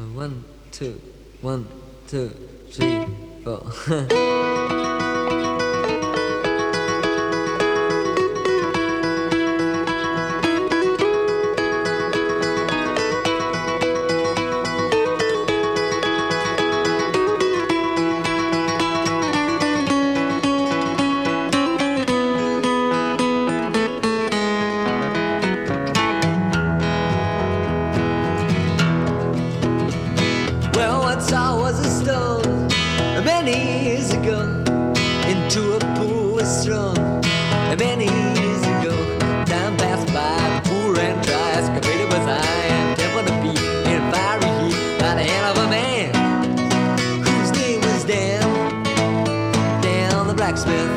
One, two, 1, 2, 3, 4. Once I was a stone, many years ago, into a pool was thrown. Many years ago, time passed by, the pool ran dry, excavated was I, and temple to be in fiery heat by the hand of a man whose name was Dan the blacksmith.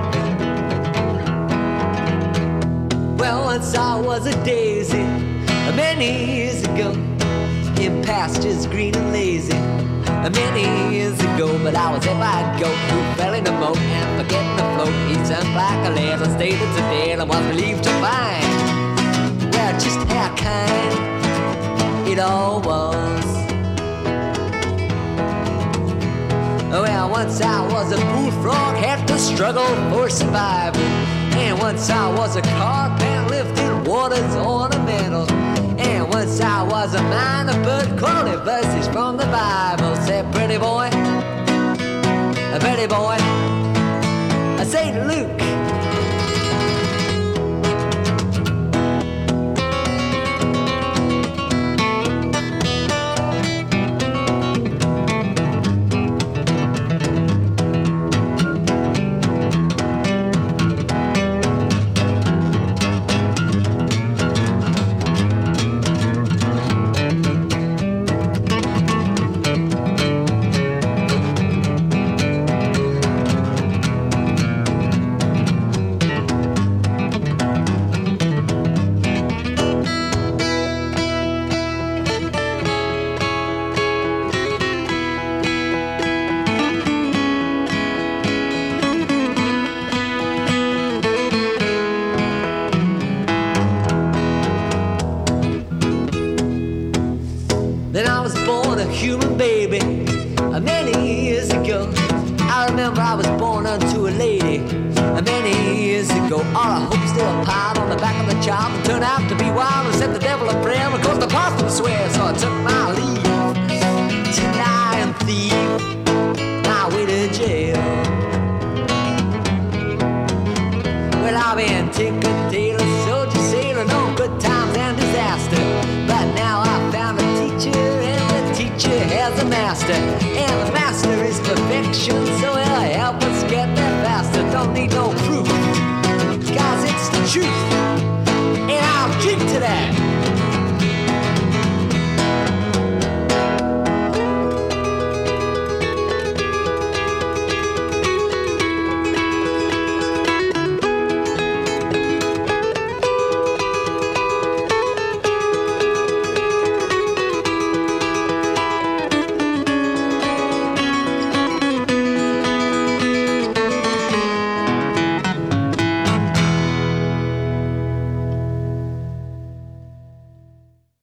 Well, once I was a daisy, many years ago, in pastures green and lazy, many years ago. But I was if I'd go through fell in the moat and forgetting the float. Each and black a lead and stayed today, and I was relieved to find, well, just how kind it all was. Well, once I was a bullfrog, had to struggle for survival. And once I was a carpet lifting water's ornamental. And once I was a miner, but quality verses from the Bible. Said, pretty boy, I say to Luke, then I was born a human baby many years ago. I remember I was born unto a lady many years ago. All our hopes they were piled on the back of the child and turned out to be wild and set the devil a prayer. Of course the pastor swears, so I took my leave to lie and thief my way to jail. Well, I've been tinker, tailor, soldier, sailor, no good times and disaster. But now I found a teacher, and the teacher has a master.